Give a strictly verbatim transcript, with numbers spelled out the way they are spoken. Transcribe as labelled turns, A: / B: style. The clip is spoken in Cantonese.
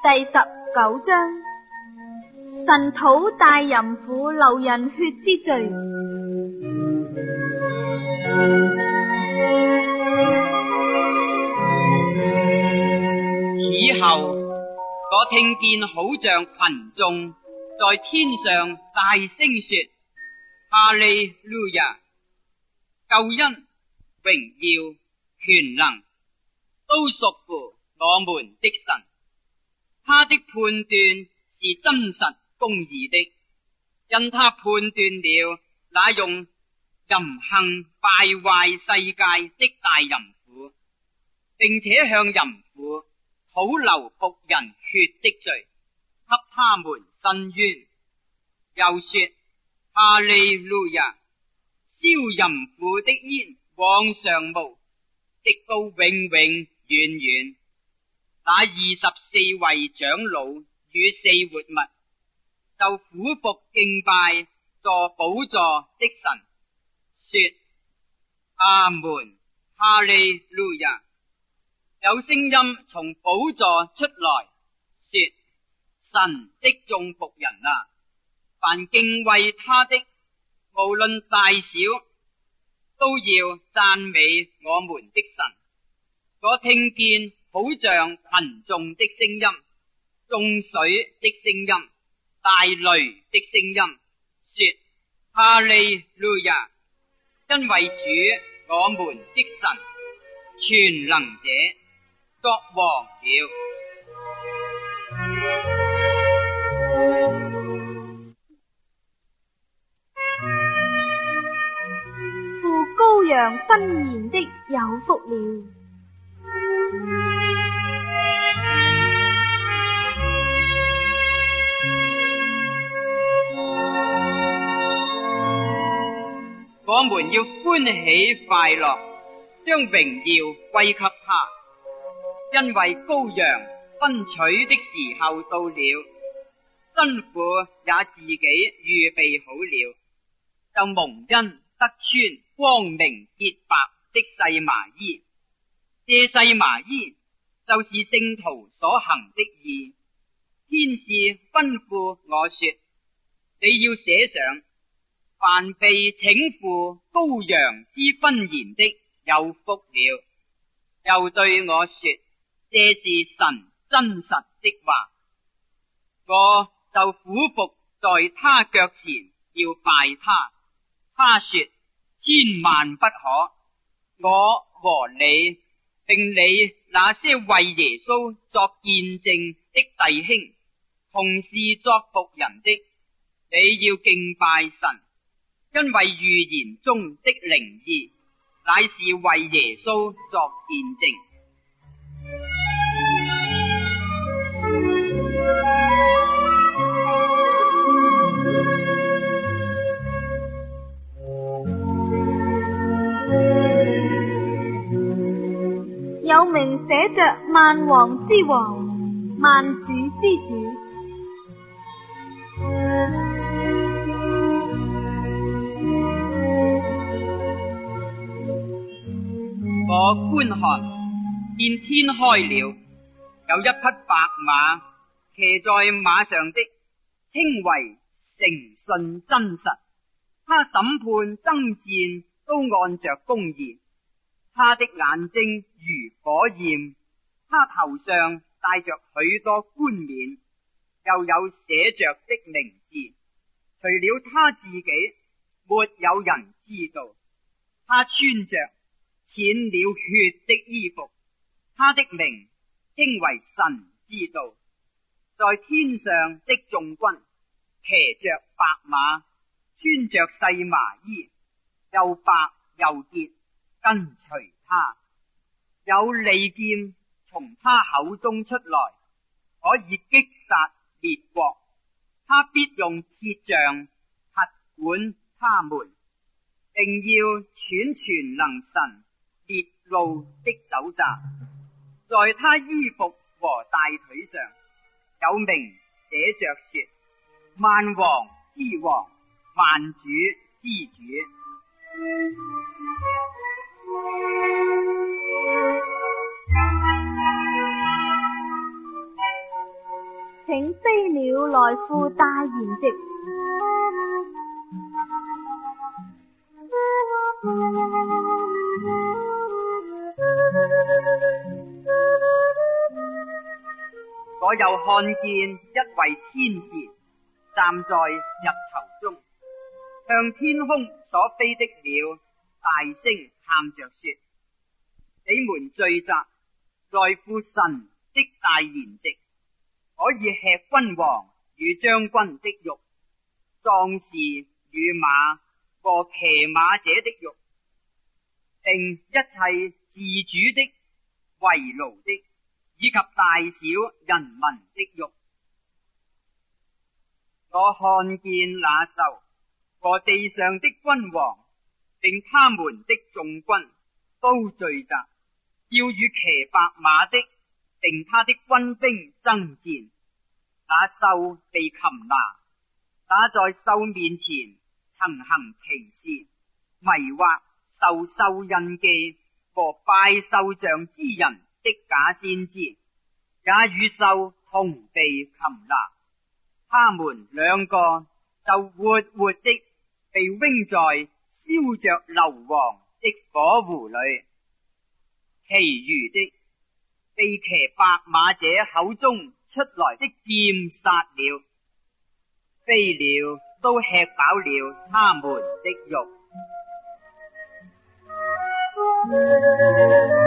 A: 第十九章，神討大淫婦流人血之罪。
B: 此後，我聽見好像群眾在天上大聲說：哈利路亞！救恩、榮耀、權能都屬乎我們的神。他的判斷是真實公義的，因他判斷了那用淫行敗壞世界的大淫婦，並且向淫婦討流僕人血的罪，給他們伸冤。又說：哈利路亞！燒淫婦的煙往上冒，直到永永遠遠。那二十四位長老與四活物就俯伏敬拜坐寶座的神，說：阿門，哈利路亞！有聲音從寶座出來，說：神的眾僕人啊，凡敬畏他的，無論大小，都要讚美我們的神。我聽見好像群眾的聲音、眾水的聲音、大雷的聲音，說：哈利路亞！因為主我們的神全能者作王了。
A: 父羔羊婚筵的有福了。
B: 我們要歡喜快樂，將榮耀歸給他，因為羔羊婚娶的時候到了，新婦也自己預備好了，就蒙恩得穿光明潔白的細麻衣。這細麻衣就是聖徒所行的義。天使吩咐我說：你要寫上，凡被請赴羔羊之婚筵的有福了。又對我說：這是神真實的話。我就俯伏在他腳前要拜他。他說：千萬不可！我和你並你那些為耶穌作見證的弟兄，同是作僕人的，你要敬拜神，因為預言中的靈意乃是為耶穌作見證。
A: 有名寫着萬王之王，萬主之主。
B: 我觀看，見天開了，有一匹白馬，騎在馬上的稱為誠信真實。他審判爭戰都按着公義。他的眼睛如火焰，他頭上戴着許多冠冕，又有寫着的名字，除了他自己，沒有人知道。他穿着濺了血的衣服，他的名稱為神之道。在天上的眾軍騎着白馬，穿着細麻衣，又白又潔，跟隨他。有利劍從他口中出來，可以擊殺列國。他必用鐵杖轄管他們，並要踹全能神烈怒的酒醡。在他衣服和大腿上有名寫着說：萬王之王，萬主之主。
A: 飛鳥來赴大筵席。
B: 我又看見一位天使站在日頭中，向天空所飛的鳥大聲喊着說：你們聚集來赴神的大筵席，可以吃君王與將軍的肉，壯士與馬和騎馬者的肉，並一切自主的、為奴的，以及大小人民的肉。我看見那獸和地上的君王，並他們的眾軍都聚集，要與騎白馬的，並他的軍兵爭戰。那獸被擒拿，那在獸面前曾行奇事、迷惑受獸印記和拜獸像之人的假先知，也與獸同被擒拿，他們兩個就活活的被扔在燒着硫磺的火湖裏，其餘的被騎白馬者口中出來的劍殺了，飛鳥都吃飽了他們的肉。